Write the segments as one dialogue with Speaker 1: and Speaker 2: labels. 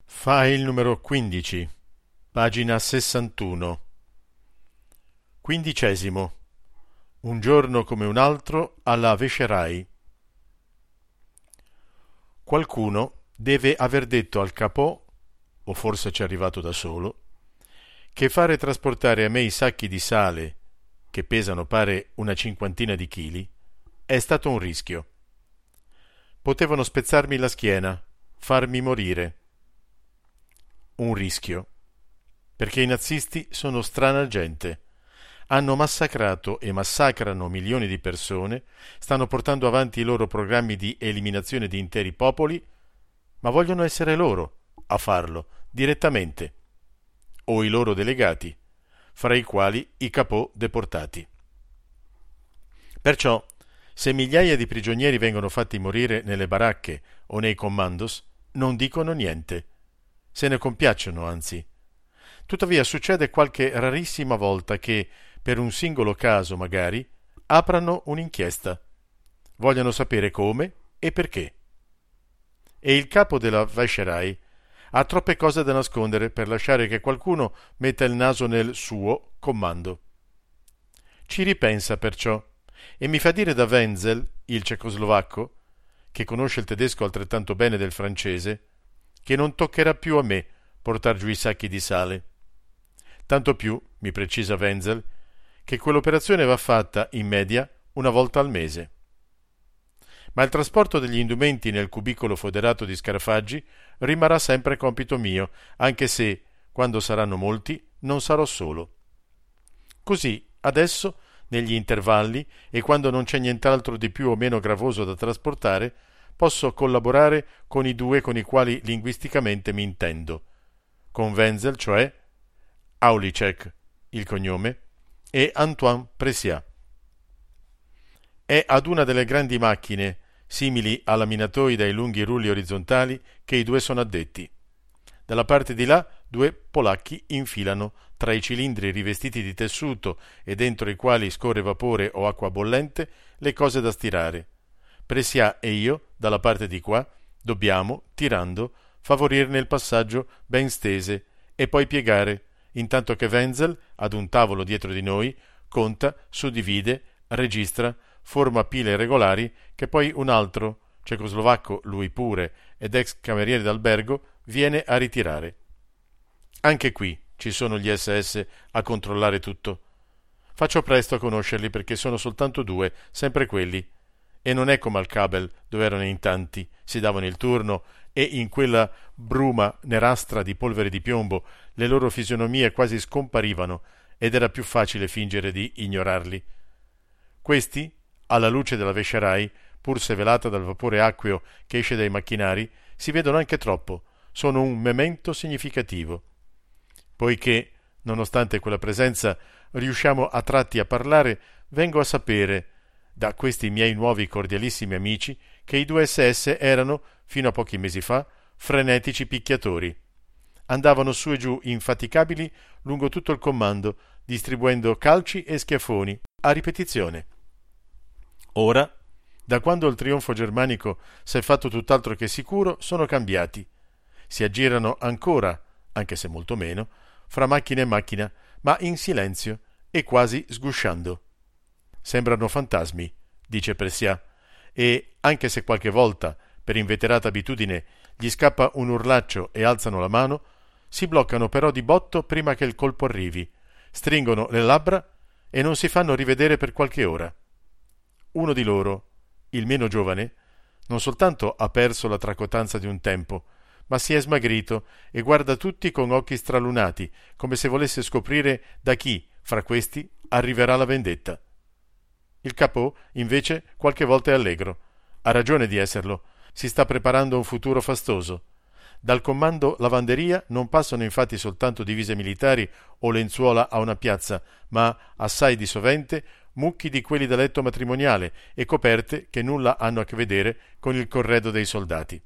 Speaker 1: File numero 15, pagina 61. 15. Un giorno come un altro alla Vescerai. Qualcuno deve aver detto al capò, o forse ci è arrivato da solo, che fare trasportare a me i sacchi di sale, che pesano pare una cinquantina di chili, è stato un rischio. Potevano spezzarmi la schiena, farmi morire. Un rischio, perché i nazisti sono strana gente. Hanno massacrato e massacrano milioni di persone, stanno portando avanti i loro programmi di eliminazione di interi popoli, ma vogliono essere loro a farlo, direttamente, o i loro delegati, fra i quali i capò deportati. Perciò, se migliaia di prigionieri vengono fatti morire nelle baracche o nei commandos, non dicono niente. Se ne compiacciono, anzi. Tuttavia succede qualche rarissima volta che, per un singolo caso magari, aprano un'inchiesta. Vogliono sapere come e perché. E il capo della Vescerai ha troppe cose da nascondere per lasciare che qualcuno metta il naso nel suo comando. Ci ripensa perciò e mi fa dire da Wenzel, il cecoslovacco, che conosce il tedesco altrettanto bene del francese, che non toccherà più a me portar giù i sacchi di sale. Tanto più, mi precisa Wenzel, che quell'operazione va fatta, in media, una volta al mese. Ma il trasporto degli indumenti nel cubicolo foderato di scarafaggi rimarrà sempre compito mio, anche se, quando saranno molti, non sarò solo. Così, adesso, negli intervalli, e quando non c'è nient'altro di più o meno gravoso da trasportare, posso collaborare con i due con i quali linguisticamente mi intendo, con Wenzel, cioè Aulicek, il cognome, e Antoine Presiat. È ad una delle grandi macchine, simili a laminatori dai lunghi rulli orizzontali, che i due sono addetti. Dalla parte di là due polacchi infilano, tra i cilindri rivestiti di tessuto e dentro i quali scorre vapore o acqua bollente, le cose da stirare. Presiat e io, dalla parte di qua, dobbiamo, tirando, favorirne il passaggio ben stese e poi piegare, intanto che Wenzel, ad un tavolo dietro di noi, conta, suddivide, registra, forma pile regolari che poi un altro, cecoslovacco lui pure ed ex cameriere d'albergo, viene a ritirare. Anche qui ci sono gli SS a controllare tutto. Faccio presto a conoscerli perché sono soltanto due, sempre quelli. E non è come al Kabel, dove erano in tanti, si davano il turno e in quella bruma nerastra di polvere di piombo le loro fisionomie quasi scomparivano ed era più facile fingere di ignorarli. Questi, alla luce della Vescerai, pur se velata dal vapore acqueo che esce dai macchinari, si vedono anche troppo, sono un memento significativo. Poiché, nonostante quella presenza, riusciamo a tratti a parlare, vengo a sapere da questi miei nuovi cordialissimi amici che i due SS erano, fino a pochi mesi fa, frenetici picchiatori. Andavano su e giù infaticabili lungo tutto il comando, distribuendo calci e schiaffoni a ripetizione. Ora, da quando il trionfo germanico s'è fatto tutt'altro che sicuro, sono cambiati. Si aggirano ancora, anche se molto meno, fra macchina e macchina, ma in silenzio e quasi sgusciando. Sembrano fantasmi, dice Presiat, e, anche se qualche volta, per inveterata abitudine, gli scappa un urlaccio e alzano la mano, si bloccano però di botto prima che il colpo arrivi, stringono le labbra e non si fanno rivedere per qualche ora. Uno di loro, il meno giovane, non soltanto ha perso la tracotanza di un tempo, ma si è smagrito e guarda tutti con occhi stralunati, come se volesse scoprire da chi, fra questi, arriverà la vendetta. Il capò, invece, qualche volta è allegro. Ha ragione di esserlo. Si sta preparando un futuro fastoso. Dal comando lavanderia non passano infatti soltanto divise militari o lenzuola a una piazza, ma, assai di sovente, mucchi di quelli da letto matrimoniale e coperte che nulla hanno a che vedere con il corredo dei soldati.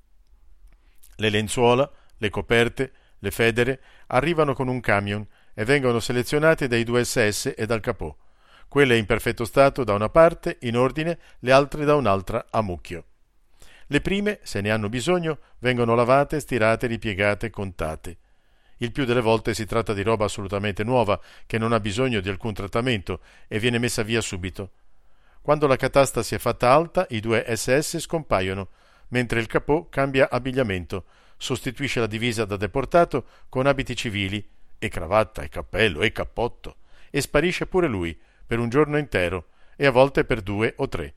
Speaker 1: Le lenzuola, le coperte, le federe arrivano con un camion e vengono selezionate dai due SS e dal capò. Quelle in perfetto stato da una parte, in ordine, le altre da un'altra, a mucchio. Le prime, se ne hanno bisogno, vengono lavate, stirate, ripiegate, contate. Il più delle volte si tratta di roba assolutamente nuova, che non ha bisogno di alcun trattamento e viene messa via subito. Quando la catasta si è fatta alta, i due SS scompaiono, mentre il capò cambia abbigliamento, sostituisce la divisa da deportato con abiti civili, e cravatta, e cappello, e cappotto, e sparisce pure lui, per un giorno intero, e a volte per 2 o 3.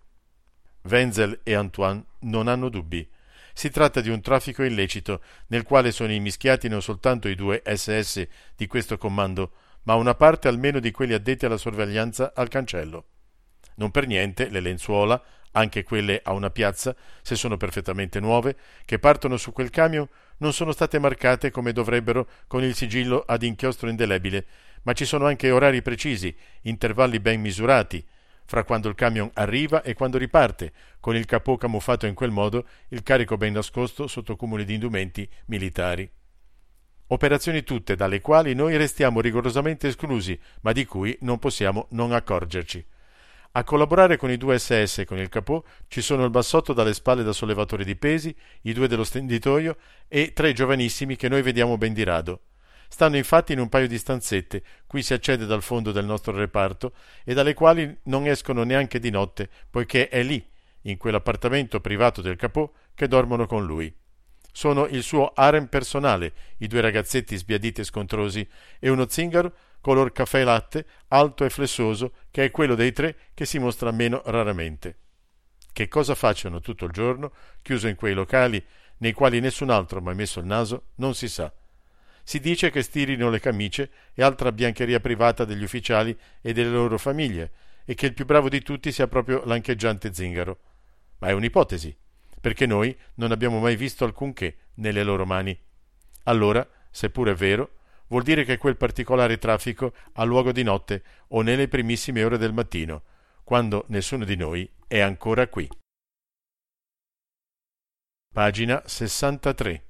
Speaker 1: Wenzel e Antoine non hanno dubbi. Si tratta di un traffico illecito, nel quale sono immischiati non soltanto i 2 SS di questo comando, ma una parte almeno di quelli addetti alla sorveglianza al cancello. Non per niente le lenzuola, anche quelle a una piazza, se sono perfettamente nuove, che partono su quel camion, non sono state marcate come dovrebbero con il sigillo ad inchiostro indelebile, ma ci sono anche orari precisi, intervalli ben misurati, fra quando il camion arriva e quando riparte, con il capò camuffato in quel modo, il carico ben nascosto sotto cumuli di indumenti militari. Operazioni tutte dalle quali noi restiamo rigorosamente esclusi, ma di cui non possiamo non accorgerci. A collaborare con i 2 SS e con il capò ci sono il bassotto dalle spalle da sollevatore di pesi, i 2 dello stenditoio e 3 giovanissimi che noi vediamo ben di rado. Stanno infatti in un paio di stanzette, cui si accede dal fondo del nostro reparto e dalle quali non escono neanche di notte, poiché è lì, in quell'appartamento privato del capò, che dormono con lui. Sono il suo harem personale, i 2 ragazzetti sbiaditi e scontrosi, e uno zingaro color caffè e latte, alto e flessoso, che è quello dei 3 che si mostra meno raramente. Che cosa facciano tutto il giorno, chiuso in quei locali, nei quali nessun altro ha mai messo il naso, non si sa. Si dice che stirino le camicie e altra biancheria privata degli ufficiali e delle loro famiglie, e che il più bravo di tutti sia proprio l'ancheggiante zingaro. Ma è un'ipotesi, perché noi non abbiamo mai visto alcunché nelle loro mani. Allora, seppure è vero, vuol dire che quel particolare traffico ha luogo di notte o nelle primissime ore del mattino, quando nessuno di noi è ancora qui. Pagina 63.